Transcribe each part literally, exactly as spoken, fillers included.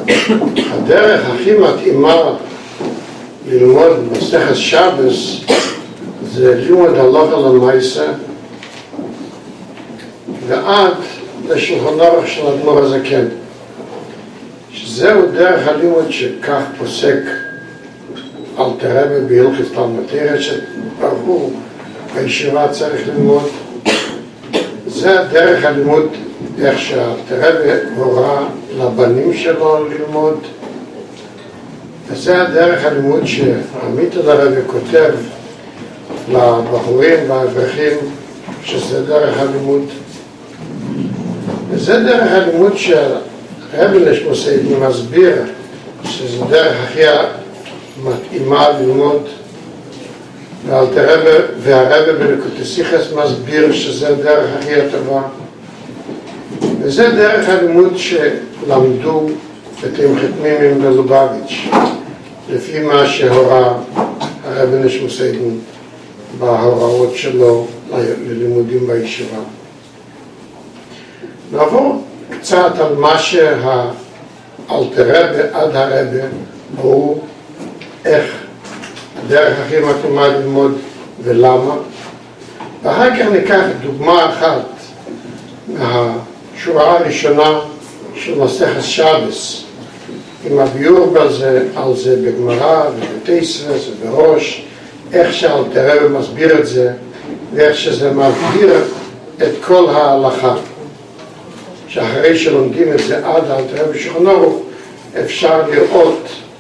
הדרך הכי מתאימה ללמוד מסכת שבס זה לימוד הלכה למעשה ועד לשולחן אורך של האדמו"ר הזקן, שזהו דרך הלימוד שכך פוסק אלתר רבי בהלכות תלמוד תורה, שברור בישיבה צריך ללמוד. זה דרך הלימוד, איך שאלתר רבי הורה לבנים שלו ללמוד, וזה הדרך הלימוד שעמית הרבי כותב לבחורים והאברכים, שזה דרך הלימוד. וזה דרך הלימוד שהרבי נשמו סיידני מסביר שזה דרך הכי מתאימה ללמוד, והרבי בליקוטי שיחס מסביר שזה דרך הכי הטובה. וזה דרך הלימוד שלמדו בתמחת מימים בלובביץ', לפי מה שהורה הרבי נשמו סיידני בהוראות שלו ללימודים בישיבה. נעבור קצת על מה שהאלתר רבי עד הרבי ראו, איך הדרך הכי מתאימה ללמוד ולמה, ואחר כך ניקח דוגמה אחת מהשורה הראשונה של מסכת שבס, עם הביאור בזה, על זה בגמרא ובתוספות ובראש, איך שהאלתר רבי מסביר את זה ואיך שזה מבהיר את כל ההלכה, שאחרי שלומדים את זה עד האלתר רבי שולחן אורך אפשר לראות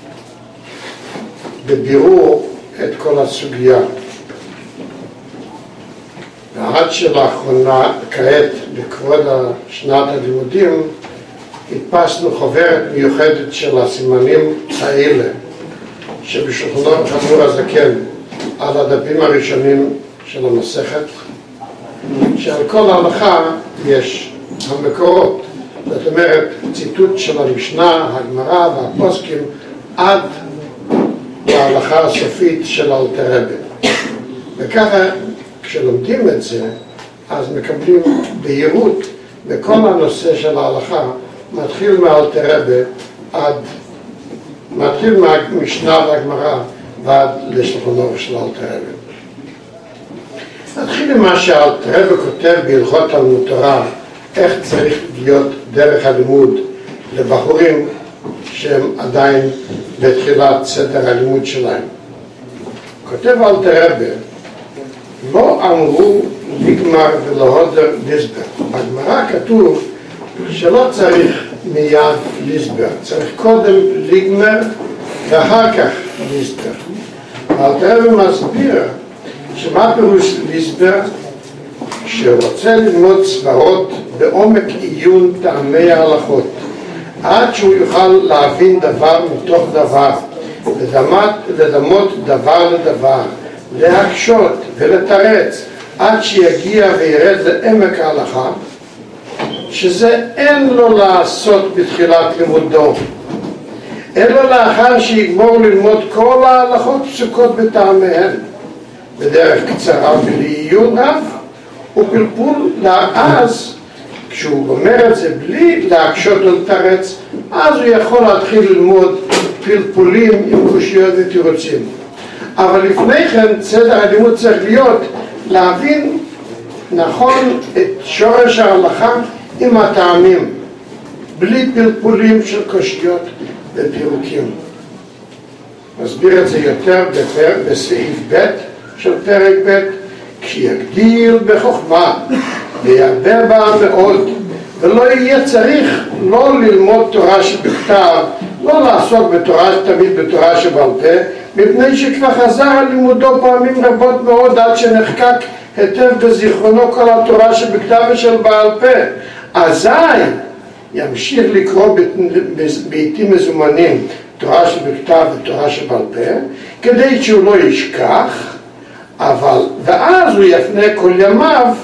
בבירור את כל הסוגיה. ועד שלאחרונה, כעת לכבוד שנת הלימודים, הדפסנו חוברת מיוחדת של הסימנים האלה שבשולחן אורך האדמו"ר הזקן על הדפים הראשונים של המסכת, שעל כל ההלכה יש המקורות, זאת אומרת ציטוט של המשנה, הגמרא והפוסקים עד להלכה הסופית של אלתר רבי. וככה כשלומדים את זה אז מקבלים בהירות בכל הנושא של ההלכה, מתחיל מאלתר רבי עד מתחיל מהמשנה והגמרא ועד לשולחן אורך של אלתר רבי. נתחיל עם מה שאלתר רבי כותב בהלכות תלמוד תורה, איך צריך להיות דרך הלימוד לבחורים שהם עדיין בתחילת סדר הלימוד שלהם. כותב אלתר רבי, לא אמרו לגמר ולהודר להסבר. בגמרא כתוב שלא צריך מיד להסבר, צריך קודם לגמר ואחר כך להסבר. אלתר רבי מסביר שמה פירוש להסבר? שרוצה ללמוד סברות בעומק עיון טעמי ההלכות, עד שהוא יוכל להבין דבר מתוך דבר, לדמת, לדמות דבר לדבר, להקשות ולתרץ, עד שיגיע וירד לעמק ההלכה, שזה אין לו לעשות בתחילת לימודו, אלא לאחר שיגמור ללמוד כל ההלכות פסוקות בטעמיהן, בדרך קצרה ולעיון רב, ופלפול אז, כשהוא אומר את זה בלי להקשות ולתרץ, אז הוא יכול להתחיל ללמוד פלפולים עם קושיות ותירוצים. אבל לפני כן סדר הלימוד צריך להיות להבין נכון את שורש ההלכה עם הטעמים, בלי פלפולים של קושיות ופירוקים. מסביר את זה יותר בפר, בסעיף ב' של פרק ב', כשיגדיל בחוכמה וירבה בה מאוד, ולא יהיה צריך לא ללמוד תורה שבכתב, לא לעסוק בתורה, תמיד בתורה שבעל פה, מפני שכבר חזר על לימודו פעמים רבות מאוד עד שנחקק היטב בזיכרונו כל התורה שבכתב ושל בעל פה. אזי ימשיך לקרוא בעיתים מזומנים תורה שבכתב ותורה שבעל פה, כדי שהוא לא ישכח, אבל ואז הוא יפנה כל ימיו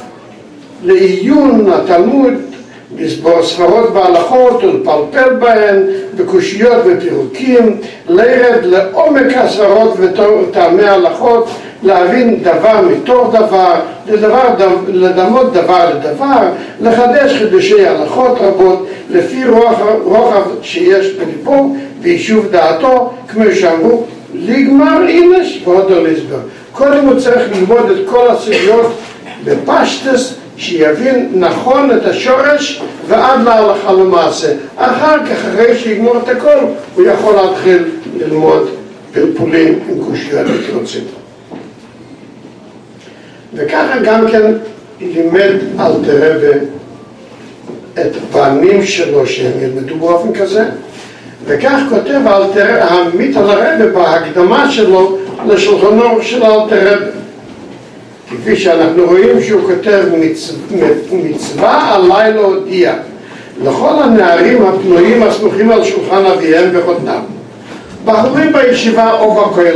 לעיון התלמוד, לסבור ספרות בהלכות ולפלפל בהן בקושיות ופירוקים, לרד לעומק הסברות וטעמי ההלכות להבין דבר מתוך דבר, לדבר, לדמות דבר לדבר, לחדש חידושי הלכות רבות לפי רוח, רוחב שיש בליבו ויישוב דעתו, כמו שאמרו, לגמר אינש ועוד להסבר. קודם הוא צריך ללמוד את כל הסוגיות בפשטס, שיבין נכון את השורש ועד להלכה למעשה. אחר כך, אחרי שיגמור את הכל, הוא יכול להתחיל ללמוד פלפולים עם קושיות ותירוצים. וככה גם כן לימד אלתר רבי את בנים שלו שהם ילמדו באופן כזה, וכך כותב אלתר העמית על הרבי בהקדמה שלו לשולחן אורך של אלתר רבי. כפי שאנחנו רואים שהוא כותב מצווה עלי להודיע לכל הנערים הפנויים הסמוכים על שולחן אביהם וחותנם, בחורים בישיבה או בכולל,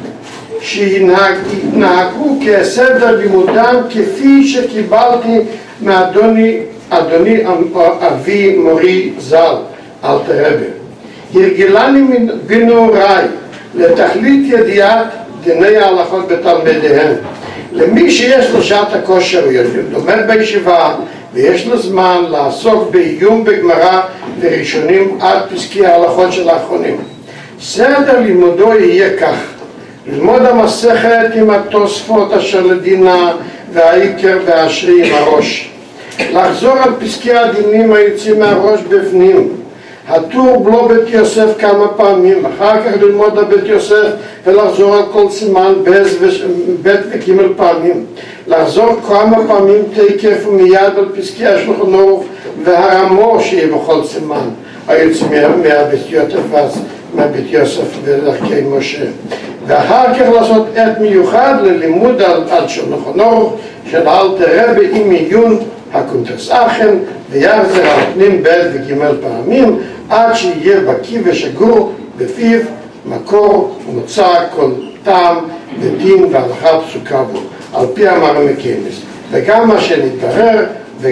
שהתנהגו כסדר לימודם כפי שקיבלתי מאדוני אדוני אבי מורי ז"ל אלתר רבי. הרגילני בנעוריי לתכלית ידיעת דיני ההלכות בתלמידיהם. למי שיש לו שעת הכושר, הוא לומד בישיבה ויש לו זמן לעסוק בעיון בגמרא וראשונים עד פסקי ההלכות של האחרונים. סדר לימודו יהיה כך: ללמוד המסכת עם התוספות אשר לדינה והעיקר והאשרי עם הראש, לחזור על פסקי הדינים היוצאים מהראש בפנים, הטור בלו בית יוסף כמה פעמים, אחר כך ללמוד הבית יוסף ולחזור על כל סימן בית וגימל פעמים, לחזור כמה פעמים תקף ומיד על פסקי השולחן אורך והרמו שיהיה בכל סימן היוצאים מהבית יוסף מהבית יוסף ולדרכי משה, ואחר כך לעשות עת מיוחד ללימוד על, על שולחן אורך של אלתר רבי עם עיון הקונטרס אחן ויחזר על פנים בית וגימל פעמים עד שיהיה בקיא ושגור בפיו מקור ומוצא כל טעם ודין והלכה פסוקה בו על פי המאמר מקיימס, וגם מה שנתברר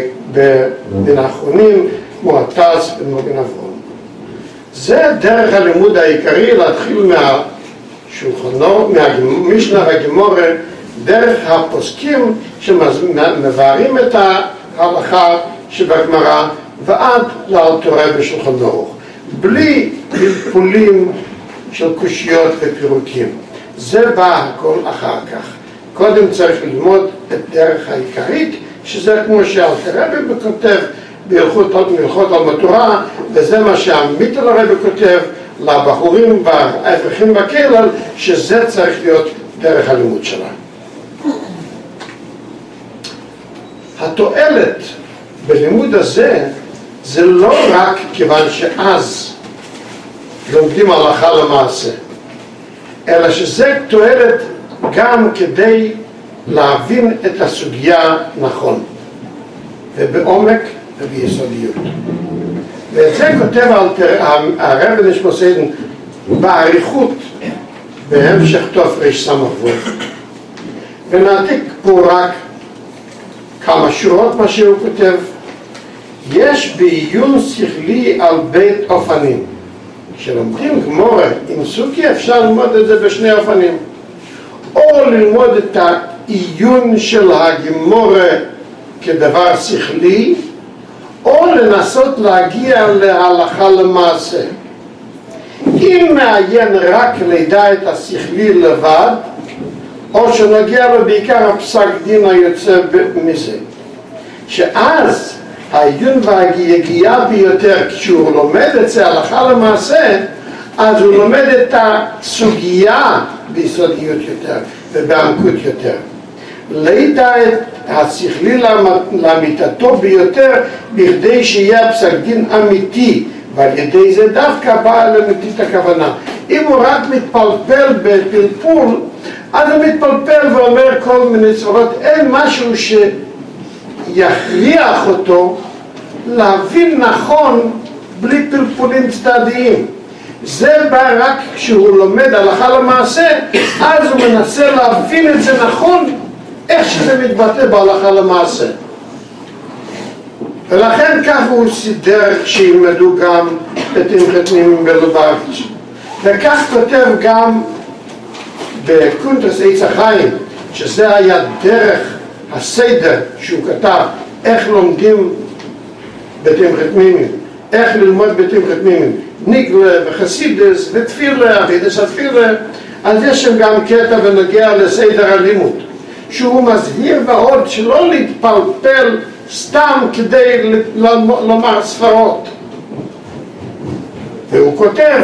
בין האחרונים כמו הט"ז ומגן אברהם. זה דרך הלימוד העיקרי, להתחיל מהשולחנו, מהמשנה והגמורה, דרך הפוסקים שמבארים את ההלכה שבגמרא ועד לאלתר רבי בשולחן אורך, בלי פלפולים של קושיות ופירוקים. זה בא הכל אחר כך. קודם צריך ללמוד את דרך העיקרית, שזה כמו שאלתר רבי כותב בהלכות על התורה, וזה מה שהעמית על הרבי כותב לבחורים והאברכים בכלל, שזה צריך להיות דרך הלימוד שלהם. התועלת בלימוד הזה זה לא רק כיוון שאז לומדים הלכה למעשה, אלא שזה תועלת גם כדי להבין את הסוגיה נכון ובעומק וביסודיות. ואת זה כותב הרב נשמע סיידן בעריכות בהמשך תוף רש סמך וו, ונעתיק פה רק כמה שורות מה שהוא כותב. יש בעיון שכלי על בית אופנים. כשלומדים גמורה עם סוגיה אפשר ללמוד את זה בשני אופנים, או ללמוד את העיון של הגמורה כדבר שכלי, או לנסות להגיע להלכה למעשה. אם מעיין רק לידע את השכלי לבד, או שנגיע לו בעיקר הפסק דין היוצא מזה, שאז העיון והגיעה ביותר, כשהוא לומד את זה הלכה למעשה, אז הוא לומד את הסוגיה ביסודיות יותר ובעמקות יותר. לידע את השכלי לאמיתתו ביותר, בכדי שיהיה פסק דין אמיתי, ועל ידי זה דווקא באה לאמיתית הכוונה. אם הוא רק מתפלפל בפלפול, אז הוא מתפלפל ואומר כל מיני צורות, אין משהו שיכריח אותו להבין נכון בלי פלפולים צדדיים. זה בא רק כשהוא לומד הלכה למעשה, אז הוא מנסה להבין את זה נכון, איך שזה מתבטא בהלכה למעשה. ולכן כך הוא סידר שילמדו גם את הלכות פנימיים בלובביץ'. וכך כותב גם בקונטרס עץ החיים שזה היה דרך הסדר שהוא כתב, איך לומדים בתמחת מימים, איך ללמוד בתמחת מימים, ניגלה וחסידס ותפילה, וידס התפילה. אז יש שם גם קטע ונגיע לסדר הלימוד, שהוא מזהיר ועוד שלא להתפלפל סתם כדי לומר ספרות. והוא כותב,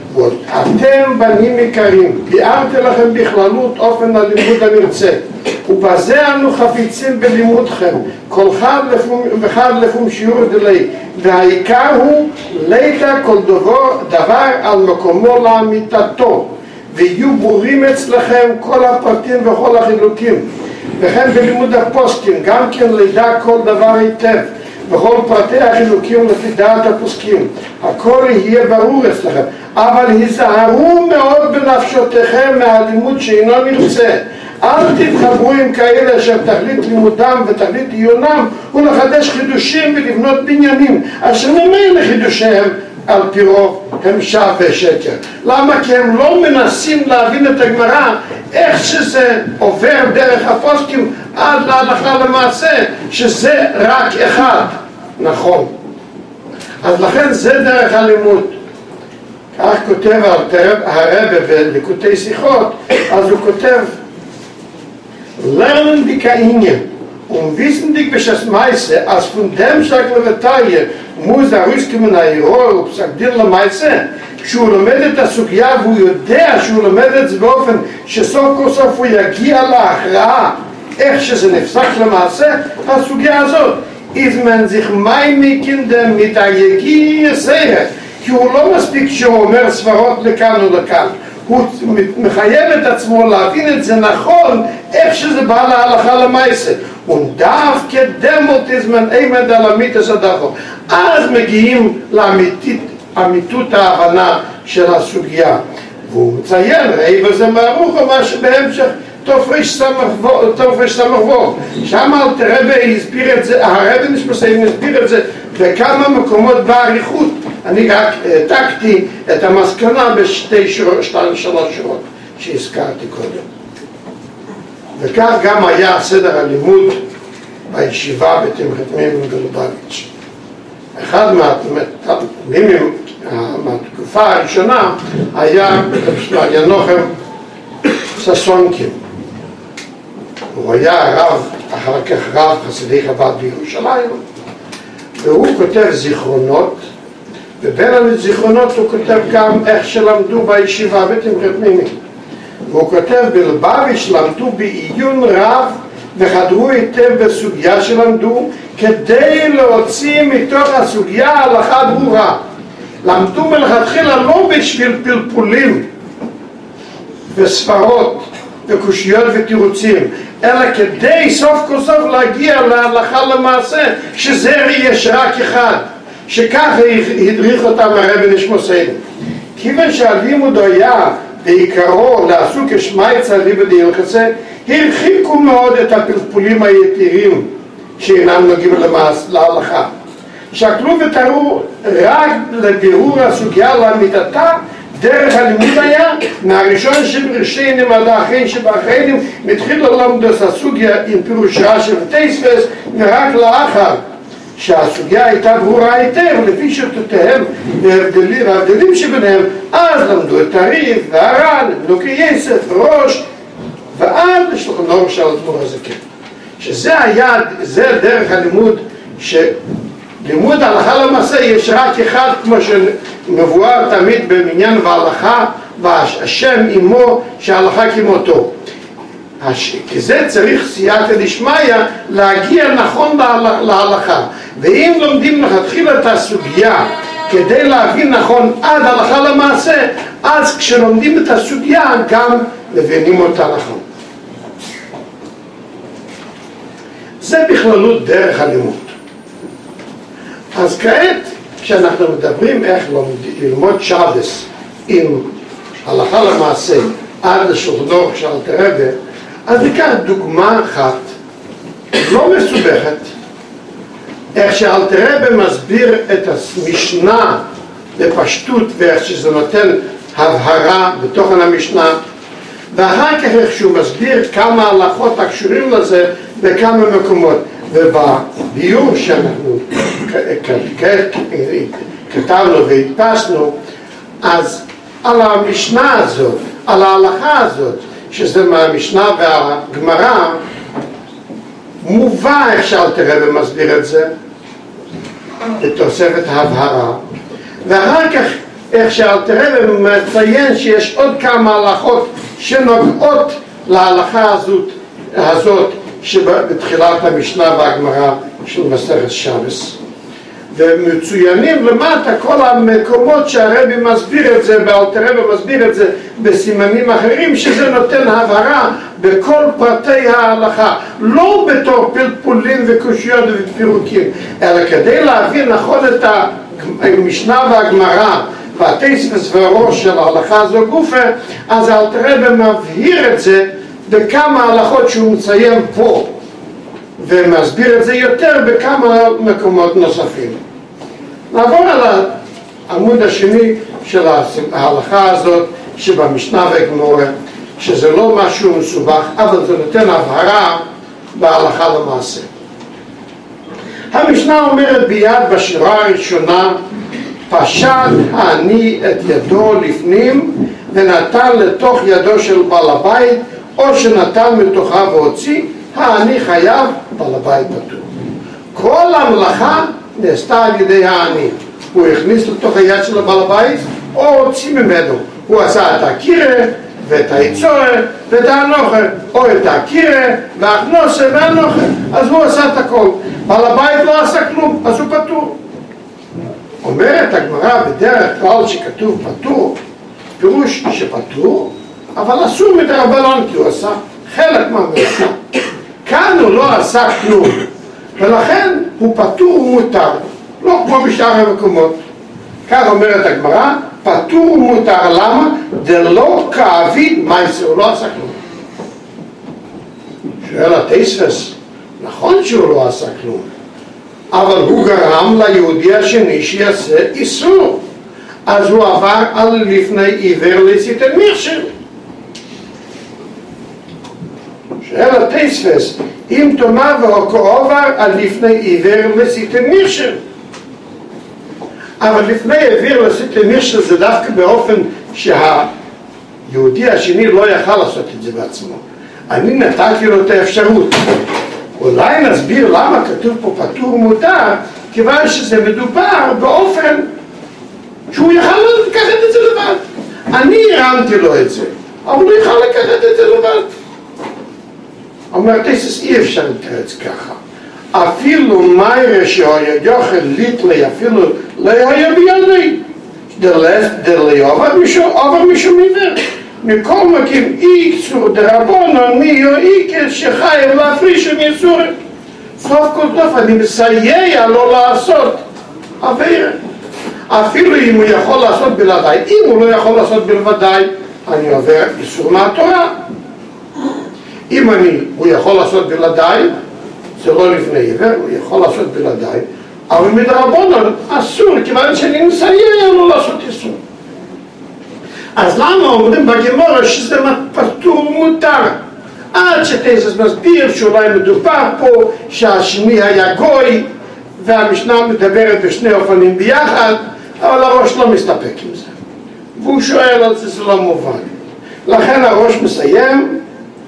אתם בנים יקרים, ביארתי לכם בכללות אופן הלימוד הנרצה, ובזה אנו חפיצים בלימודכם, כל חד וחד לפום שיעור דלי, והעיקר הוא לידע כל דבר, דבר על מקומו לאמיתתו, ויהיו ברורים אצלכם כל הפרטים וכל החילוקים. וכן בלימוד הפוסקים, גם כן לידע כל דבר היטב, וכל פרטי החילוקים לפי דעת הפוסקים. הכל יהיה ברור אצלכם, אבל היזהרו מאוד בנפשותיכם מהלימוד שאינו נרצה. אל תתחברו עם כאלה שתכלית לימודם ותכלית עיונם הוא לחדש חידושים ולבנות בניינים, אשר ממילא חידושיהם על פי רוב הם שווא ושקר. למה? כי הם לא מנסים להבין את הגמרא איך שזה עובר דרך הפוסקים עד להלכה למעשה, שזה רק אחד. נכון. אז לכן זה דרך הלימוד. כך כותב הרב בליקוטי שיחות, אז הוא כותב Lernen die Kainien und wissen die Beschäftigte, als von dem Schaklevetalje muss der Rüstgemen Airol und Psakdir la Maise, שהוא לומד את הסוגיה והוא יודע שהוא לומד את זה באופן שסוף כל סוף הוא יגיע להכרעה איך שזה נפסק למעשה, הסוגיה הזאת ist man sich meinigend mit der Jegie sehe, כי הוא לא מספיק שהוא אומר סברות לכאן או לכאן, הוא מחייב את עצמו להבין את זה נכון איך שזה בא להלכה למעשה. ודווקא דמות הזמן עמד על אמיתות הדבר, אז מגיעים לאמיתות ההבנה של הסוגיה. והוא מציין, ראי וזה מערוך מה שבהמשך תופש סמך ווב, שם אלתר רבי הסביר את זה, הרבי נשמסים הסביר את זה בכמה מקומות בעריכות. אני רק העתקתי את המסקנה בשתי שורות, שתיים שלוש שורות שהזכרתי קודם. וכך גם היה סדר הלימוד בישיבה בתמחת מימים בלובביץ'. אחד מהתלמידים מהתקופה הראשונה היה ינוחם ששונקים. הוא היה רב, אחר כך רב חסידי חב"ד בירושלים, והוא כותב זיכרונות, ובין הזיכרונות הוא כותב גם איך שלמדו בישיבה בתמחת מימים. והוא כותב בלובביץ' למדו בעיון רב וחדרו היטב בסוגיה שלמדו כדי להוציא מתוך הסוגיה הלכה ברורה. למדו מלכתחילה לא בשביל פלפולים וספרות וקושיות ותירוצים, אלא כדי סוף כל סוף להגיע להלכה למעשה, שזה יש רק אחד, שככה הדריך אותם הרבי נשמוסנו. כיוון שהלימוד היה בעיקרו לעסוק כשמייצא ליבא דהילכסה, הרחיקו מאוד את הפלפולים היתירים שאינם נוגעים להלכה. שקלו ותראו רק לבירור הסוגיה לאמיתתה, דרך הלימוד היה מהראשון שבראשינים עד האחרין שבאחרינים מתחיל ללמוד את הסוגיה עם פירוש רש"י וטייספס, ורק לאחר שהסוגיה הייתה ברורה היטב לפי שיטותיהם וההבדלים שביניהם, אז למדו את הריף והר"ן, למדו כיסף וראש, ועד לשלוחן אור של אדמו"ר הזקן. שזה היה, זה דרך הלימוד, שלימוד הלכה למעשה יש רק אחד, כמו שמבואר תמיד במניין והלכה, והשם עמו שההלכה כמותו. כי זה צריך סייעתא דשמיא להגיע נכון להלכה. ואם לומדים לכתחילה את הסוגיה כדי להבין נכון עד הלכה למעשה, אז כשלומדים את הסוגיה גם מבינים אותה נכון. זה בכללות דרך הלימוד. אז כעת כשאנחנו מדברים איך ללמוד שבס עם הלכה למעשה עד לשולחן אורך של אלתר רבי, אז ניקח דוגמה אחת לא מסובכת, איך שאלתר רבי מסביר את המשנה בפשטות ואיך שזה נותן הבהרה בתוכן המשנה, ואחר כך איך שהוא מסביר כמה הלכות הקשורים לזה בכמה מקומות. ובביור שאנחנו כתבנו והדפסנו, אז על המשנה הזאת, על ההלכה הזאת, שזה מהמשנה והגמרא, מובא איך שאלתר רבי מסביר את זה, לתוספת הבהרה, ואחר כך איך שאלתר רבי מציין שיש עוד כמה הלכות שנוגעות להלכה הזאת, הזאת שבתחילת המשנה והגמרא של מסכת שבס, ומצוינים למטה כל המקומות שהרבי מסביר את זה, ואלתר רבי מסביר את זה בסימנים אחרים, שזה נותן הבהרה בכל פרטי ההלכה, לא בתור פלפולים וקושיות ופירוקים, אלא כדי להבין נכון את המשנה והגמרא והתוספות והראש של ההלכה הזו גופה, אז אלתר רבי מבהיר את זה בכמה הלכות שהוא מציין פה, ומסביר את זה יותר בכמה מקומות נוספים. נעבור על העמוד השני של ההלכה הזאת שבמשנה והגמרא, שזה לא משהו מסובך, אבל זה נותן הבהרה בהלכה למעשה. המשנה אומרת ביד בשירה הראשונה, פשט העני את ידו לפנים ונתן לתוך ידו של בעל הבית, או שנתן מתוכה והוציא, העני חייב, בעל הבית פטור. כל המלאכה נעשתה על ידי העני. הוא הכניס לתוך היד של בעל הבית, או הוציא ממנו. הוא עשה את הקירה ואת היצורה ואת האנוכה, או את הקירה והכנוסה והאנוכה, אז הוא עשה את הכל. בעל הבית לא עשה כלום, אז הוא פטור. אומרת הגמרא בדרך כלל שכתוב פטור, פירוש שפטור, אבל אסור מדרבנן, כי הוא עשה חלק מהמלאכה. כאן הוא לא עשה כלום, ולכן הוא פטור ומותר, לא כמו בשאר המקומות. כך אומרת הגמרא, פטור ומותר. למה? דלא כאביד מעשה, הוא לא עשה כלום. שואל התוספות, נכון שהוא לא עשה כלום, אבל הוא גרם ליהודי השני שיעשה איסור, אז הוא עבר על לפני עיוור להצית את מכשול. שואל התוספות, אם תאמר ועובר על לפני עיוור להצית את מכשול, אבל לפני עיוור להצית את מכשול זה דווקא באופן שהיהודי השני לא יכל לעשות את זה בעצמו. אני נתתי לו את האפשרות. אולי נסביר למה כתוב פה פטור ומותר, כיוון שזה מדובר באופן שהוא יכל לקחת את זה לבד. אני הרמתי לו את זה, אבל הוא יכל לקחת את זה לבד. אומרת, אי אפשר לתרץ ככה. אפילו מיירה שהיה יוכל ליטלי, אפילו לא היה בידי. דלי עובר משום עיוור. מכל מקים איקצור דרבונן מי או איקס שחייב להפריש מאיסור. סוף כל טוב אני מסייע לו לעשות עבירה. אפילו אם הוא יכול לעשות בלעדיי, אם הוא לא יכול לעשות בלעדיי, אני עובר איסור מהתורה. אם אני, הוא יכול לעשות בלעדיי, זה לא לפני עיוור, הוא יכול לעשות בלעדיי, אבל מדרבונן אסור, כיוון שאני מסייע לו לעשות איסור. אז למה אומרים בגמרא שזה פטור ומותר? עד שתוספות מסביר שאולי מדובר פה שהשני היה גוי, והמשנה מדברת בשני אופנים ביחד, אבל הראש לא מסתפק עם זה. והוא שואל על זה, זה לא מובן. לכן הראש מסיים,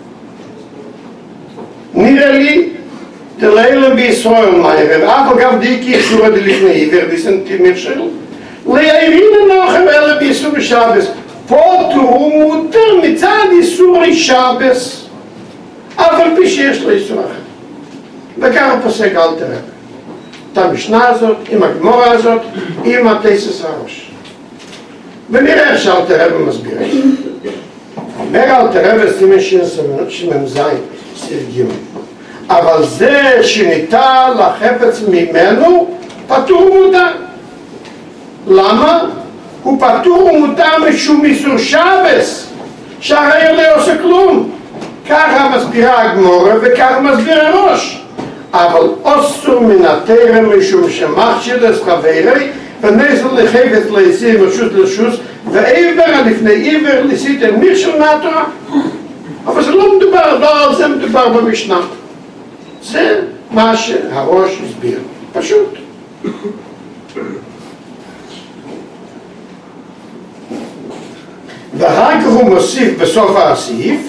נראה לי, דלילם בישראל מהערב, אף אגב דיקי איסורא דלפני עיוור דיסנטי מכשול, ליערין הנוחם אלא באיסור שבס. פטור ומותר מצד איסורי שבס, אבל פי שיש לו איסור אחר. וכך פוסק אלתר רבי. את המשנה הזאת, עם הגמרא הזאת, עם התוספות הראש. ונראה איך שאלתר רבי מסביר. אומר אלתר רבי סימן שמ"ז, סעיף ג', אבל זה שניטל לחפץ ממנו, פטור ומותר. למה? הוא פטור ומותר משום איסור שבס, שהרי לא עושה כלום. ככה מסבירה הגמרא וככה מסביר הראש. אבל אסור מן התורה משום שמכשיל את חברי ונזל לחפץ להסיר מרשות לרשות, ועבר לפני עיוור להסית מכשול מהתורה. לא מדובר, לא על זה מדובר במשנה. זה מה שהראש הסביר, פשוט. ואחר כך הוא מוסיף בסוף הסעיף,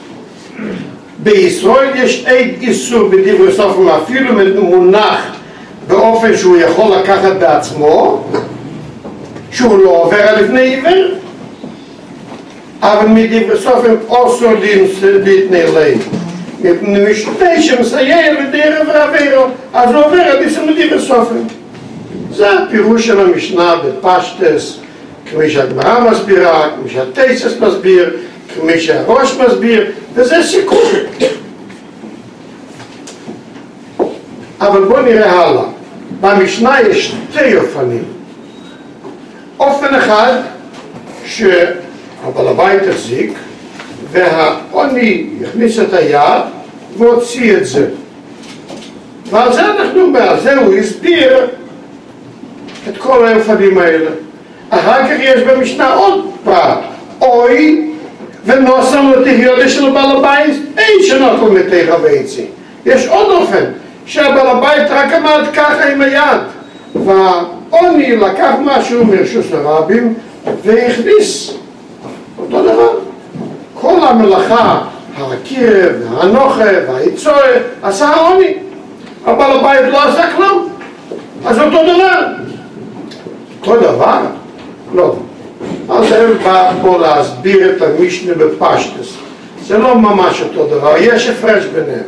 בישראל יש עד איסור בדברי סופרים אפילו מונח באופן שהוא יכול לקחת בעצמו, שהוא לא עובר לפני עיוור, אבל מדברי סופרים אוסר להתנהל מפני שמסייע לדרך ועבירו, אז הוא עובר על איסור מדברי סופרים. זה הפירוש של המשנה בפשטס, כמי שהגמרא מסבירה, כמי שהטייסס מסביר, כמי שהראש מסביר, וזה סיכום. אבל בואו נראה הלאה. במשנה יש שתי אופנים. אופן אחד שהבעל הבית החזיק, והעוני הכניס את היד והוציא את זה. ועל זה אנחנו, ועל זה הוא הסביר את כל האופנים האלה. אחר כך יש במשנה עוד פעם, אוי ונוסם לתהיודה של בעל הבית, אין שנוטל מתיך ביצי. יש עוד אופן, שהבעל הבית רק עמד ככה עם היד, והעוני לקח משהו מרשוס הרבים והכניס אותו דבר. כל המלאכה, הקירב, הנוחה והיצועה, עשה העוני. הבעל הבית לא עשה כלום, אז אותו דבר. אותו דבר? לא. אז הם בא פה להסביר את המשנה בפשטס. זה לא ממש אותו דבר, יש הפרש ביניהם.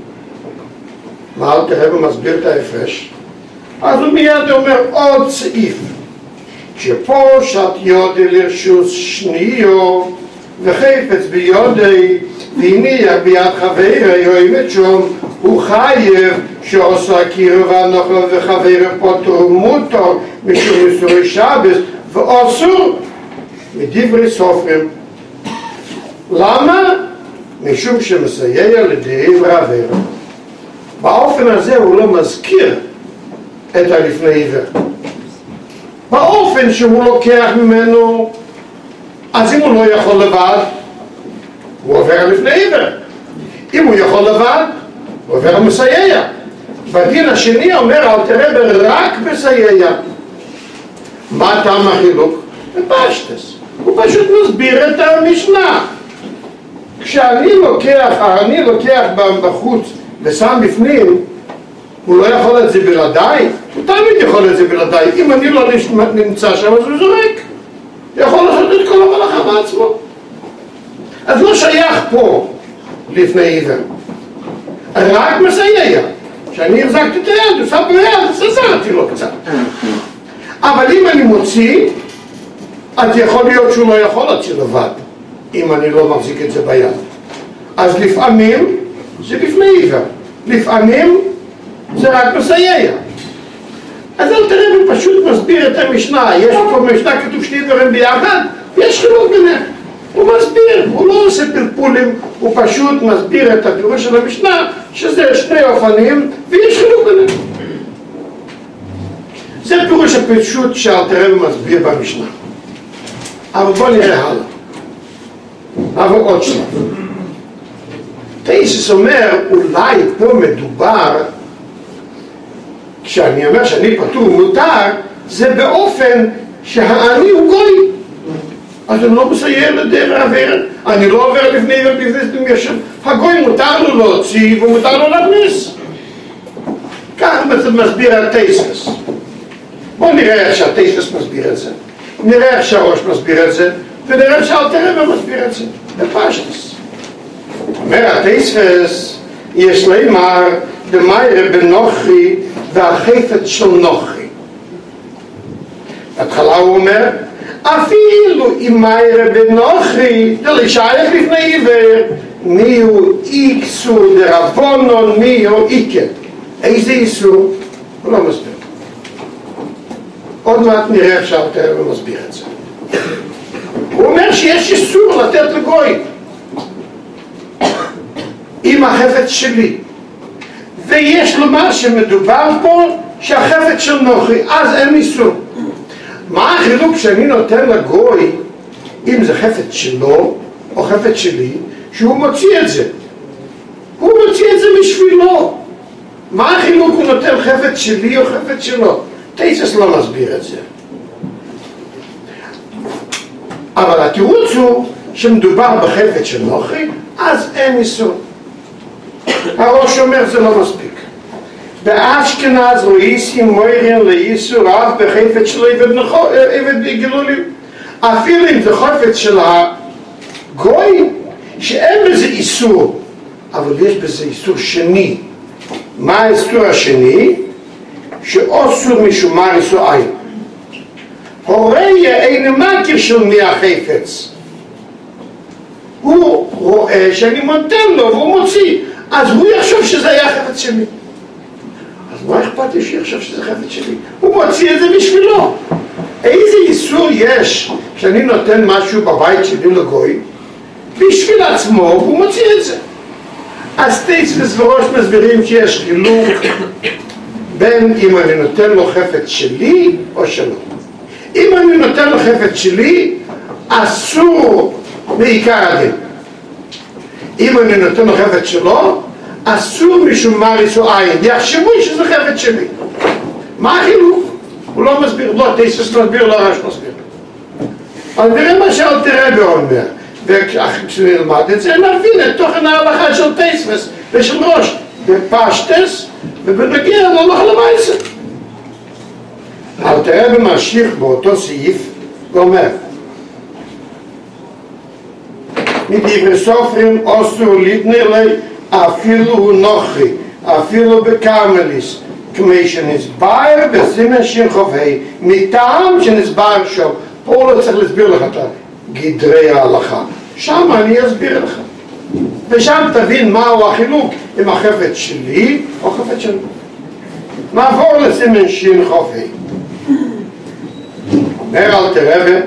מה אל תראה ומסביר את ההפרש? אז הוא מיד אומר עוד סעיף, שפה שאת יודי לרשוס שניו וחפץ ביודי והניח ביד חברי אוהבת שום, הוא חייב שעושה קירוב הנוכל וחברי פוטר ומוטר משום איסורי שבס ואסור מדברי סופרים. למה? משום שמסייע לדברי עבירה. באופן הזה הוא לא מזכיר את הלפני עיוור. באופן שהוא לוקח ממנו, אז אם הוא לא יכול לבד, הוא עובר לפני עיוור. אם הוא יכול לבד, הוא עובר מסייע. בדין השני אומר אל תראה רק מסייע. מה טעם החילוק? בפשטס. הוא פשוט מסביר את המשנה. כשאני לוקח, אני לוקח בחוץ ושם בפנים, הוא לא יכול את זה בלעדיי, הוא תמיד יכול את זה בלעדיי. אם אני לא נמצא שם, אז הוא זורק. הוא יכול לעשות את כל המלאכה בעצמו. אז לא שייך פה לפני עיוור. רק מסייע. כשאני החזקתי את היד, הוא שם ביד, אז עזרתי לו קצת. אבל אם אני מוציא, אז יכול להיות שהוא לא יכול להוציא לבד, אם אני לא מחזיק את זה ביד. אז לפעמים זה לפני עיוור, לפעמים זה רק מסייע. אז אל תראה, הוא פשוט מסביר את המשנה. יש פה במשנה כתוב שני דברים ביחד, ויש חילוק ביניהם. הוא מסביר, הוא לא עושה פלפולים, הוא פשוט מסביר את הפירוש של המשנה, שזה שני אופנים, ויש חילוק ביניהם. זה פירוש הפשוט שאל תראה ומסביר במשנה. אבל בוא נראה הלאה. אבל עוד שלב. טייסס אומר, אולי פה מדובר, כשאני אומר שאני פטור מותר, זה באופן שהאני הוא גוי. אז אני לא מסייע לדבר עבר. אני לא עובר לפני ובפני ישב. הגוי מותר לו להוציא ומותר לו להכניס. כך מסביר הטייסס. בואו נראה איך שהטייסס מסביר את זה. נראה איך שהראש מסביר את זה, ונראה איך שאל תראה ומסביר את זה. בפשטס. אומר הטייסס, יש לימר דמיירה בנוחי והחפץ של נוחי. בהתחלה הוא אומר, אפילו אם מיירה בנוחי, זה לשייך לפני עיוור, מיהו איקסו דרבונון, מיהו איקה. איזה איסור? הוא לא מסביר. עוד מעט נראה איך שאל תראה ומסביר את זה. הוא אומר שיש איסור לתת לגוי. עם החפץ שלי. ויש לומר שמדובר פה שהחפץ של נוחי, אז אין איסור. מה החילוק שאני נותן לגוי, אם זה חפץ שלו או חפץ שלי, שהוא מוציא את זה. הוא מוציא את זה בשבילו. מה החילוק? הוא נותן חפץ שלי או חפץ שלו? תייסס לא מסביר את זה. אבל התירוץ הוא שמדובר בחפץ של נוחי, אז אין איסור. הראש אומר זה לא מספיק. באשכנז לא איסים מוירים לאיסור אף בחפץ של עבד גילולים. אפילו אם זה חפץ של הגוי, שאין בזה איסור, אבל יש בזה איסור שני. מה האיסור השני? שאוסור משומר איסור עין. הוריה אין מכיר של מי החפץ. הוא רואה שאני נותן לו והוא מוציא, אז הוא יחשוב שזה היה חפץ שלי. אז מה אכפת לי שיחשוב שזה חפץ שלי? הוא מוציא את זה בשבילו. איזה איסור יש שאני נותן משהו בבית שלי לגוי בשביל עצמו והוא מוציא את זה? אז תייסס וראש מסבירים שיש חילוק בין אם אני נותן לו חפץ שלי או שלו. אם אני נותן לו חפץ שלי, אסור בעיקר הדין. אם אני נותן לו חפץ שלו, אסור משום מריס או עין. יחשבו שזה חפץ שלי. מה החילוק? הוא לא מסביר, לא, תייסס מסביר, לא רש מסביר. אבל נראה מה שאל תראה באומר. וכשנלמד את זה, נבין את תוכן ההלכה של תייסס ושל ראש. בפשטס ובנגיע להלכה למעשה. אל תראה במשיך באותו סעיף ואומר מדברי סופרים אוסור ליתני לי אפילו הוא נוחי אפילו בקרמליס כמי שנסבר בסימן שין חופי מטעם שנסבר שם. פה לא צריך להסביר לך את גדרי ההלכה, שם אני אסביר לך ושם תבין מהו החילוק עם החפץ שלי או חפץ שלו. נעבור לסימן שין חופי. אומר אל תראה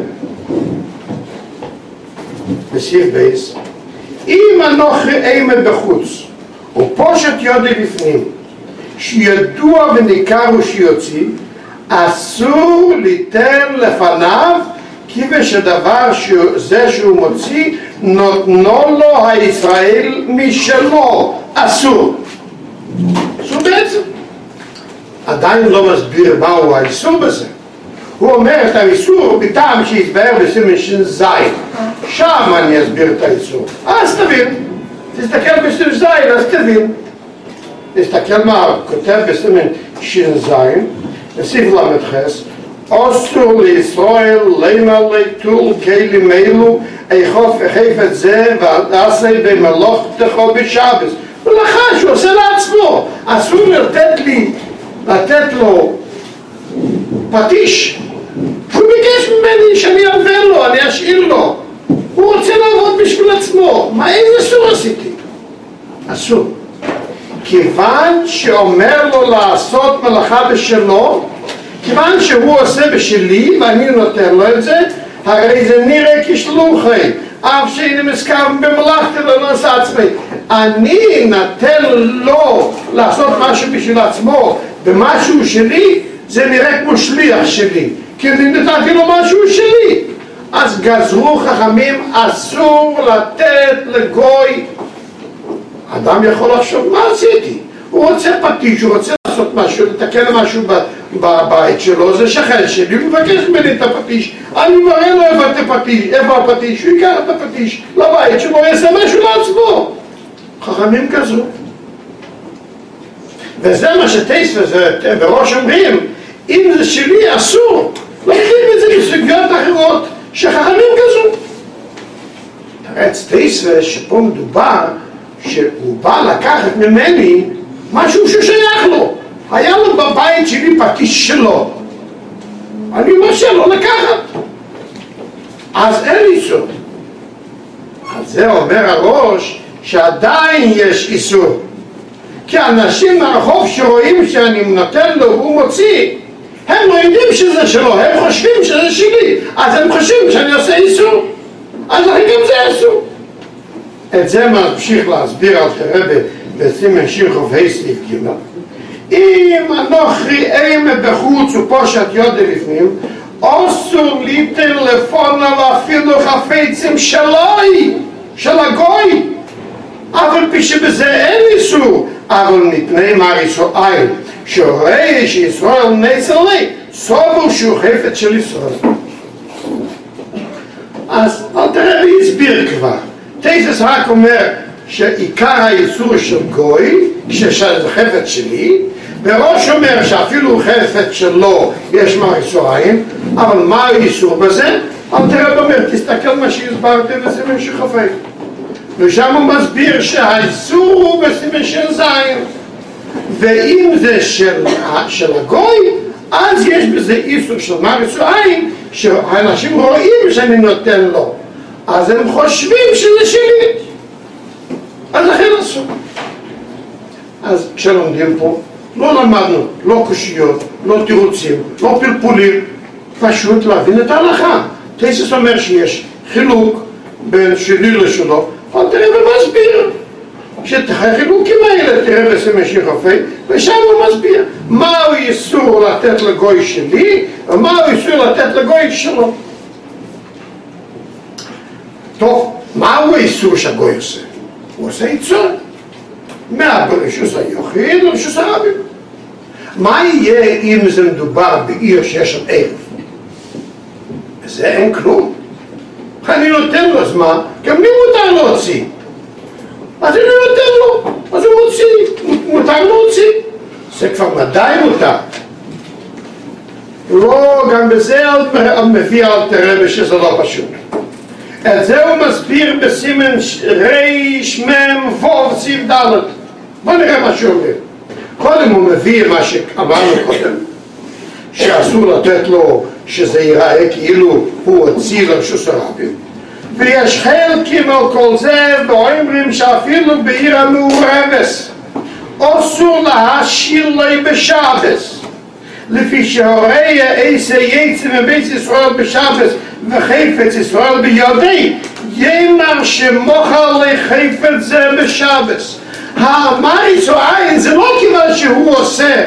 בסעיף בייס אם אנוכי אימה בחוץ ופושט יודי לפנים שידוע וניכר הוא שיוציא אסור ליתן לפניו כיוון שדבר זה שהוא מוציא נותנו לו הישראל משלו. אסור. אסור בעצם. עדיין לא מסביר מהו האיסור בזה. הוא אומר את האיסור בטעם שיתבהר בסימן שין זין. שם אני אסביר את האיסור. אז תבין. תסתכל בסימן זין, אז תבין. תסתכל מה כותב בסימן שין זין, בסעיף למדחס, אסור לישראל לימה ליטול כלים אלו איכוף חפץ זה ועשה במלאכתו בשבס. מלאכה שהוא עושה לעצמו. אסור לתת לי, לתת לו פטיש. הוא ביקש ממני שאני אעבר לו, אני אשאיר לו. הוא רוצה לעבוד בשביל עצמו. מה איזה אסור עשיתי? אסור. כיוון שאומר לו לעשות מלאכה בשלו, כיוון שהוא עושה בשלי ואני נותן לו את זה, הרי זה נראה כשלוחי. אף שאיני מסכם במלאכתי לא נעשה עצמי. אני נתן לו לעשות משהו בשביל עצמו במשהו שלי, זה נראה כמו שליח שלי, כי אני נתתי לו משהו שלי. אז גזרו חכמים אסור לתת לגוי. אדם יכול לחשוב מה עשיתי, הוא רוצה פטיש, הוא רוצה לעשות משהו, לתקן משהו בבית שלו, זה שכן שלי, הוא מבקש ממני את הפטיש, אני מראה לו איפה את הפטיש, איפה הפטיש, הוא ייקח את הפטיש לבית שלו, יעשה משהו לעצמו. חכמים גזרו. וזה מה שתייסס וראש אומרים, אם זה שלי אסור, לוקחים את זה בסוגיות אחרות שחכמים גזרו. תרץ תייסס שפה מדובר שהוא בא לקחת ממני משהו ששייך לו. היה לו בבית שלי פטיש שלו, אני מרשה לו לקחת, אז אין איסור. על זה אומר הראש שעדיין יש איסור, כי אנשים מהרחוב שרואים שאני נותן לו והוא מוציא, הם לא יודעים שזה שלו, הם חושבים שזה שלי, אז הם חושבים שאני עושה איסור, אז לכן גם זה איסור. את זה ממשיך להסביר על תראה בסימן שין חופי סעיף ג'. אם אנוכי אימה בחוץ ופושט יודי לפנים, אסור ליתן לפוניו אפילו חפצים שלוי, של הגוי. אבל פי שבזה אין איסור, אבל מפני מריסו עין, שהורי שישראל נצר לי, סובר שהוא חפץ של ישראל. אז אל תראה לי הסביר כבר. תסס רק אומר שעיקר האיסור של גוי, שזה חפץ שלי, וראש אומר שאפילו חפץ שלו יש מריסו עין, אבל מה האיסור בזה? אל תראה אומר, תסתכל מה שהסברתי בסימן שחפץ. ושם הוא מסביר שהאיסור הוא בסימן של זין, ואם זה של, של הגוי, אז יש בזה איסור של מריסו עין, שהאנשים רואים שאני נותן לו, אז הם חושבים שזה שלי, אז לכן אסור. אז כשלומדים פה לא למדנו, לא קושיות, לא תירוצים, לא פלפולים, פשוט להבין את ההלכה. תסס אומר שיש חילוק בין שלי לשלו, אבל תראה ומסביר שאת החילוקים האלה תראה בסימן שחפץ, ושם הוא מסביר מהו איסור לתת לגוי שלי ומהו איסור לתת לגוי שלו. טוב, מהו האיסור שהגוי עושה? הוא עושה איסור מהברשוס היחיד לרשוס הרבים. מה יהיה אם זה מדובר בעיר שיש שם ערב? זה אין כלום. אני נותן לו, אז מה? גם לי מותר להוציא, אז אני נותן לו, אז הוא מוציא, מותר להוציא, זה כבר מדי מותר. לא, גם בזה מביא אל תראה שזה לא פשוט. את זה הוא מסביר בסימן ריש מם ווב ציב דלת. בוא נראה מה שהוא אומר. קודם הוא מביא מה שאמרנו קודם, שאסור לתת לו שזה ייראה כאילו הוא הוציא לרשוס הרבים, ויש חלקים על כל זה ואומרים שאפילו בעיר המעורבת אסור להשאיר לי בשבס, לפי שהורי עשה יצא מבית ישראל בשבס וחפץ ישראל בידי יאמר שמוכר לחפץ זה בשבס. המריסו עין זה לא כיוון שהוא עושה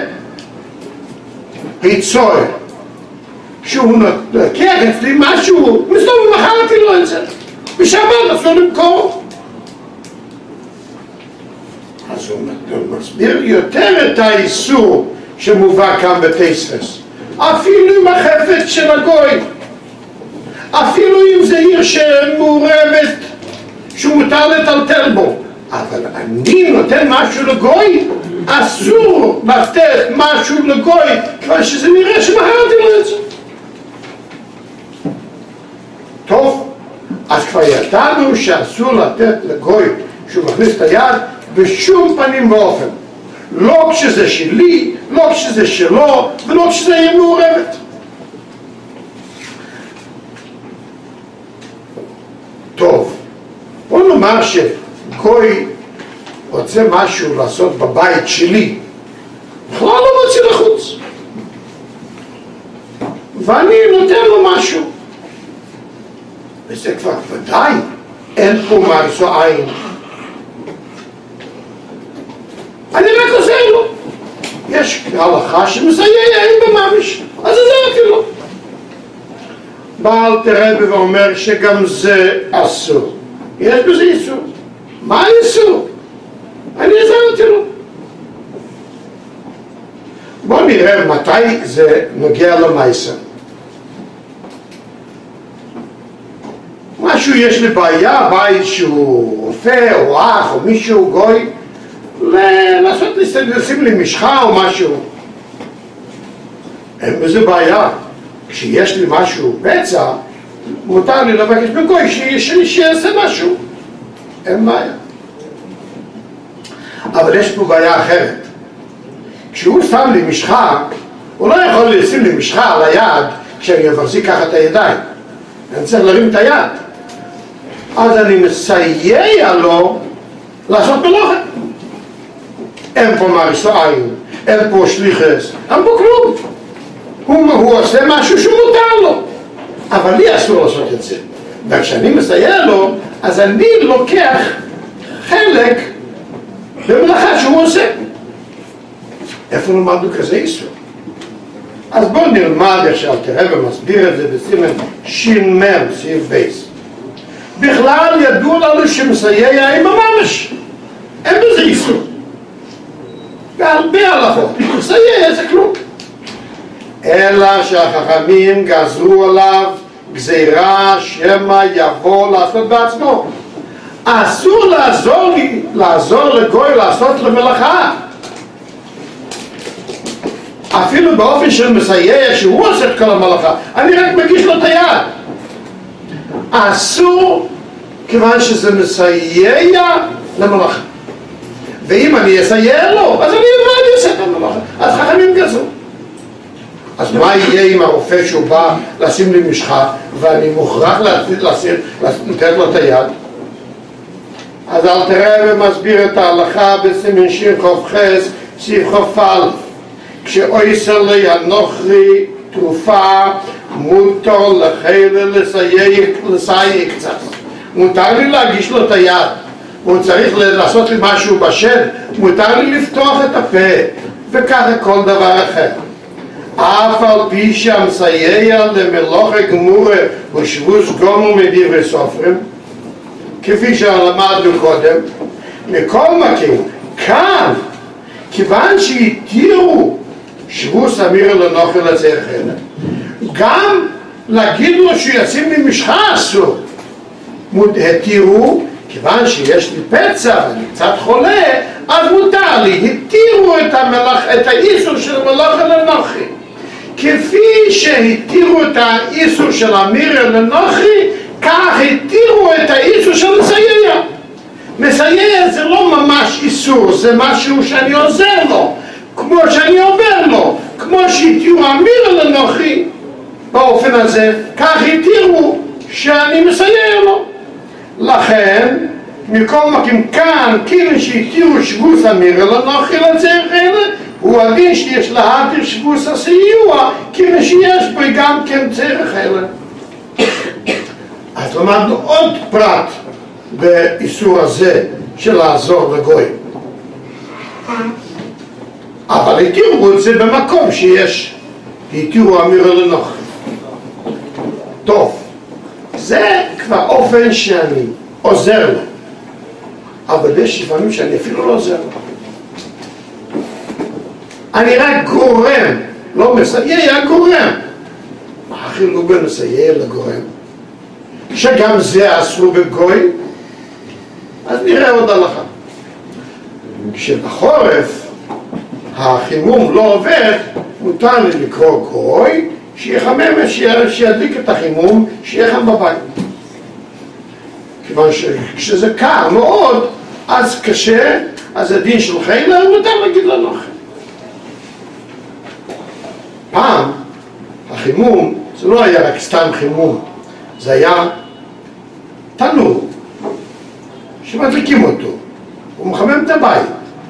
היצור, שהוא לוקח אצלי משהו, מסתום ומחרתי לו את זה בשבת, אסור למכור. אז הוא מסביר יותר את האיסור שמובא כאן בתספס, אפילו עם החפץ של הגוי, אפילו אם זה עיר שמעורבת שמותר לטלטל בו, אבל אני נותן משהו לגוי, אסור לתת משהו לגוי כבר שזה נראה שמחרתי לו את זה. טוב, אז כבר ידענו שאסור לתת לגוי שהוא מכניס את היד בשום פנים ואופן, לא כשזה שלי, לא כשזה שלו, ולא כשזה יהיה מעורבת. טוב, בוא נאמר שגוי רוצה משהו לעשות בבית שלי, בכלל לא מוציא לחוץ, ואני נותן לו משהו, וזה כבר ודאי אין פה מריסו עין, אני רק עוזר לו. יש הלכה שמסייע אין בממש, אז עזרתי לו. בעל תראה ואומר שגם זה אסור, יש בזה איסור. מה האיסור? אני עזרתי לו. בואו נראה מתי זה נוגע למעשה. משהו יש לי בעיה, בית שהוא רופא או אח או מישהו גוי, לעשות לשים לי משחה או משהו, אין בזה בעיה. כשיש לי משהו פצע, מותר לי לבקש בגוי שיעשה משהו, אין בעיה. אבל יש פה בעיה אחרת. כשהוא שם לי משחה, הוא לא יכול לשים לי משחה על היד כשאני מחזיק ככה את הידיים, אני צריך להרים את היד, אז אני מסייע לו לעשות מלאכה. אין פה מריסו עין, אין פה שליחס, אין פה כלום. הוא, הוא עושה משהו שמותר לו, אבל לי אסור לעשות את זה. וכשאני מסייע לו, אז אני לוקח חלק במלאכה שהוא עושה. איפה למדנו כזה איסור? אז בואו נלמד איך שאל תראה ומסביר את זה בסימן שין מם סעיף בייס. בכלל ידעו לנו שמסייע עם הממש, אין בזה איסור. והרבה הלכות, מסייע, זה כלום. אלא שהחכמים גזרו עליו גזירה שמא יבוא לעשות בעצמו. אסור לעזור לי, לעזור לגוי לעשות למלאכה. אפילו באופן של מסייע שהוא עושה את כל המלאכה, אני רק מגיש לו את היד. אסור כיוון שזה מסייע למלאכה. ואם אני אסייע לו, אז אני לא אעשה את המלאכה. אז חכמים גזרו. אז מה יהיה עם הרופא שהוא בא לשים לי משחה ואני מוכרח לשים, לתת לו את היד? אז אל תראה ומסביר את ההלכה בסימן שיר חוף חס, סעיף חוף א', כשאויסר לי הנוכרי תרופה מותר לחיילה לסייע קצת. מותר לי להגיש לו את היד, הוא צריך לעשות לי משהו בשד, מותר לי לפתוח את הפה, וככה כל דבר אחר. אף על פי שהמסייע למלוכה גמורה הוא שבוס גומר מדברי סופרים, כפי שלמדנו קודם, מכל מקום, כאן, כיוון שהתירו שבוס אמירה לנוכל לצריכנה, גם להגיד לו שישים לי משחה אסור. התירו, כיוון שיש לי פצע ואני קצת חולה, אז מותר לי, התירו את, המלאכ, את האיסור של מלאכה לנוכרי. כפי שהתירו את האיסור של אמירה לנוכרי, כך התירו את האיסור של מסייע. מסייע זה לא ממש איסור, זה משהו שאני עוזר לו, כמו שאני עובר לו, כמו שהתירו אמירה לנוכרי, באופן הזה, כך התירו שאני מסייע לו. לכן, מכל מקום כאן, כאילו שהתירו שבוס אמירה לנוכרי לצריכנה, הוא הדין שיש להתיר שבוס הסיוע, כאילו שיש בו גם כן צריכנה. אז למדנו עוד פרט באיסור הזה של לעזור לגוי. אבל התירו את זה במקום שיש, התירו אמירה לנוכרי. טוב, זה כבר אופן שאני עוזר לו, אבל יש לפעמים שאני אפילו לא עוזר לו. אני רק גורם, לא מסייע, גורם. מה החילוק בין מסייע לגורם? שגם זה אסור בגוי, אז נראה עוד הלכה. כשבחורף החימום לא עובד, מותר לי לקרוא גוי, שיחמם, שידליק את החימום, שיהיה חם בבית. כיוון שכשזה קר מאוד, אז קשה, אז הדין של חילה, מותר להגיד לנוכר. פעם, החימום, זה לא היה רק סתם חימום, זה היה תנור, שמדליקים אותו, הוא מחמם את הבית.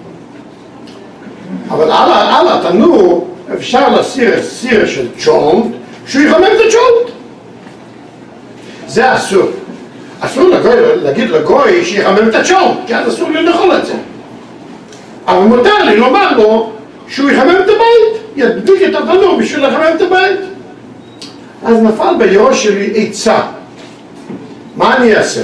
אבל על, על התנור אפשר לסיר סיר של צ'ונט, שהוא יחמם את הצ'ונט. זה אסור. אסור לגוי, להגיד לגוי שיחמם את הצ'ונט, כי אז אסור לי לאכול את זה. אבל מותר לי לומר לו שהוא יחמם את הבית, ידביק את התנור בשביל לחמם את הבית. אז נפל ביוש שלי עצה. מה אני אעשה?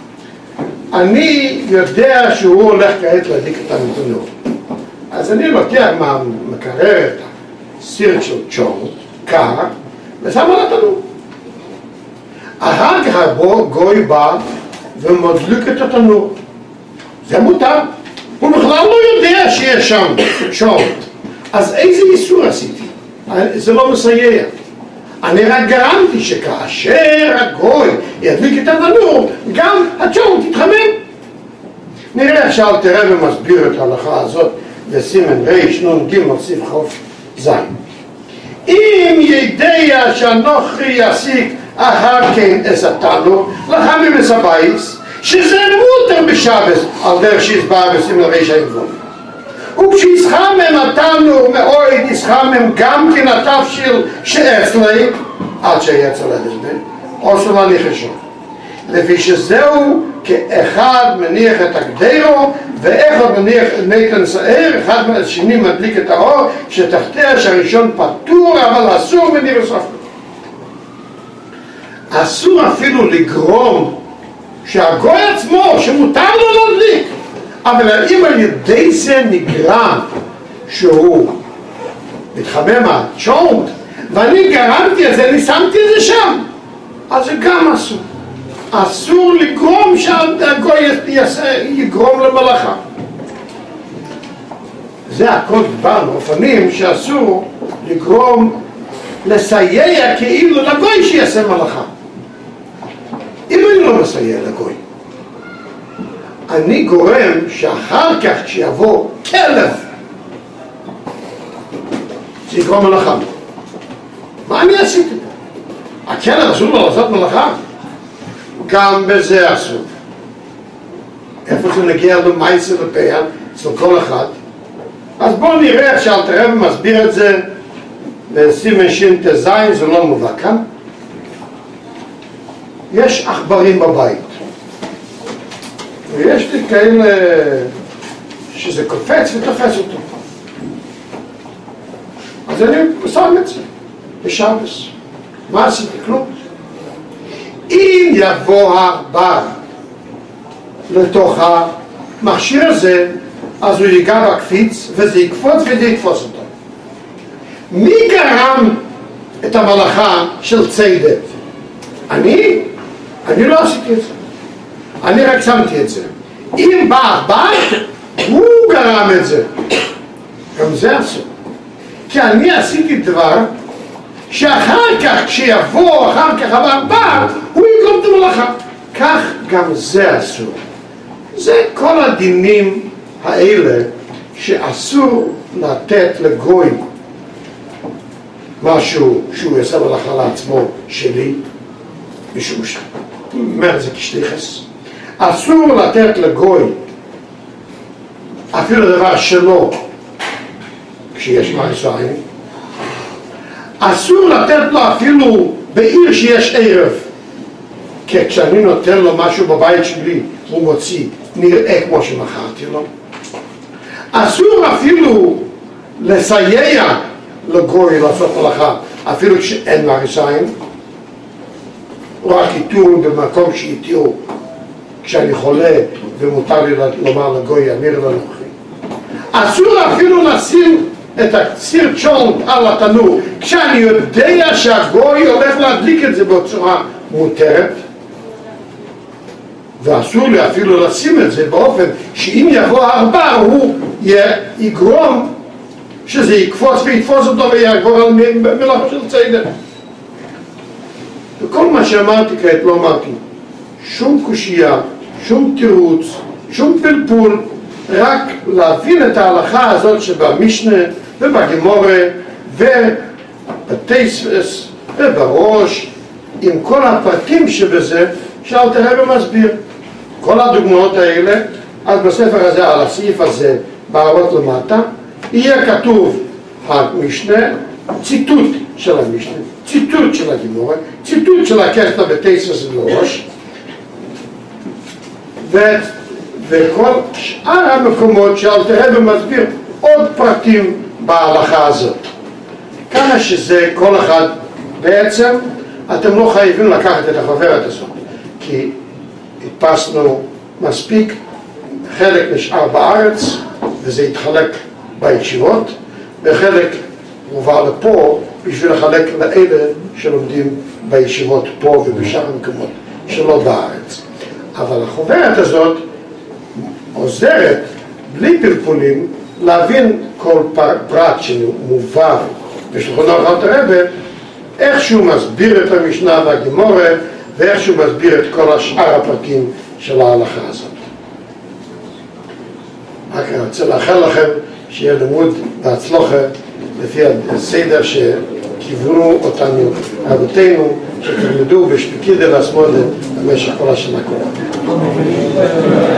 אני יודע שהוא הולך כעת להדליק את התנור. אז אני לוקח מהמקרר את הסיר של צ'ונט, קר, ושם על התנור. אחר כך הגוי בא ומדליק את התנור. זה מותר. הוא בכלל לא יודע שיש שם צ'ונט. אז איזה איסור עשיתי? זה לא מסייע. אני רק גרמתי שכאשר הגוי ידליק את התנור, גם הצ'ונט יתחמם. נראה עכשיו תראה ומסביר את ההלכה הזאת וסימן ריש נון ג' מוסיף חוף זין. אם ידע שהנוכרי יסיק אחר כן את התנור לחמם את הבייס, שזה מותר בשבס על דרך שהסבר בסימן ריש העגבון. וכשיסחמם התנור מאוד יסחמם גם כן התבשיל שאצלי עד שיצא לדשבן או שלא נחשון. לפי שזהו כאחד מניח את הגדרו ואחד מניח נתן שער, אחד מהשני מדליק את האור שתחתיה שהראשון פטור אבל אסור מניר סוף. אסור אפילו לגרום שהגוי עצמו שמותר לו להדליק, אבל אם על ידי זה נגרם שהוא מתחמם הצ'ונט, ואני גרמתי את זה, אני שמתי את זה שם, אז זה גם אסור. אסור לגרום שהגוי יגרום למלאכה. זה הכל דיברנו, אופנים שאסור לגרום, לסייע כאילו לגוי שיעשה מלאכה. אם אני לא מסייע לגוי, אני גורם שאחר כך כשיבוא כלב זה יגרום מלאכה. מה אני עשיתי פה? הכלב אסור לו לעשות מלאכה? גם בזה אסור. איפה זה נגיע למייסר לפעל אצל כל אחד? אז בואו נראה איך שאלתר רבי מסביר את זה בסימן שין תזין, זה לא מובא כאן. יש עכברים בבית, ויש לי כאלה שזה קופץ ותופס אותו, אז אני שם את זה בשבס. מה עשיתי? כלום. אם יבוא העכבר לתוך המכשיר הזה, אז הוא ייגע בקפיץ וזה יקפוץ וזה יתפוס אותו. מי גרם את המלאכה של ציידת? אני? אני לא עשיתי את זה, אני רק שמתי את זה. אם בא העכבר, הוא גרם את זה, גם זה אסור. כי אני עשיתי דבר שאחר כך כשיבוא אחר כך העכבר הוא יגרום את המלאכה. כך גם זה אסור. זה כל הדינים האלה שאסור לתת לגוי משהו שהוא יעשה מלאכה לעצמו שלי, משום שהוא אומר את זה כשליחס. אסור לתת לגוי אפילו דבר שלו כשיש מעשיים. אסור לתת לו אפילו בעיר שיש ערב, כי כשאני נותן לו משהו בבית שלי הוא מוציא נראה כמו שמכרתי לו. אסור אפילו לסייע לגוי לעשות מלאכה אפילו כשאין מעשיים, רק איתור במקום שאיתור כשאני חולה ומותר לי לומר לגוי אמיר לנוכחי. אסור אפילו לשים את הסיר צ'ונט על התנור כשאני יודע שהגוי הולך להדליק את זה בצורה מותרת, ואסור לי אפילו לשים את זה באופן שאם יבוא העכבר הוא יגרום שזה יקפוץ ויתפוס אותו ויעבור על מלאכה של ציידת. וכל מה שאמרתי כעת לא אמרתי שום קושייה, שום תירוץ, שום פלפול, רק להבין את ההלכה הזאת שבמשנה ובגמורה ובתייספס ובראש עם כל הפרטים שבזה שאלתר רבי מסביר. כל הדוגמאות האלה, אז בספר הזה, על הסעיף הזה בערות למטה יהיה כתוב המשנה, ציטוט של המשנה, ציטוט של הגמורה, ציטוט של הקטע בתייספס ובראש, ו... וכל שאר המקומות שאלתר רבי מסביר עוד פרטים בהלכה הזאת. כמה שזה כל אחד בעצם, אתם לא חייבים לקחת את החוברת הזאת, כי הדפסנו מספיק, חלק נשאר בארץ וזה יתחלק בישיבות, וחלק מובא לפה בשביל לחלק לאלה שלומדים בישיבות פה ובשאר המקומות שלא בארץ. אבל החוברת הזאת עוזרת בלי פלפולים להבין כל פרט שמובא בשולחן ערוך אלתר רבי, איך שהוא מסביר את המשנה והגמורה ואיך שהוא מסביר את כל השאר הפרטים של ההלכה הזאת. רק אני רוצה לאחל לכם שיהיה לימוד בהצלחה לפי הסדר שכיוונו אותנו אבותינו, שתלמדו בשפיקידה והשמאלה במשך כל השנה כולה.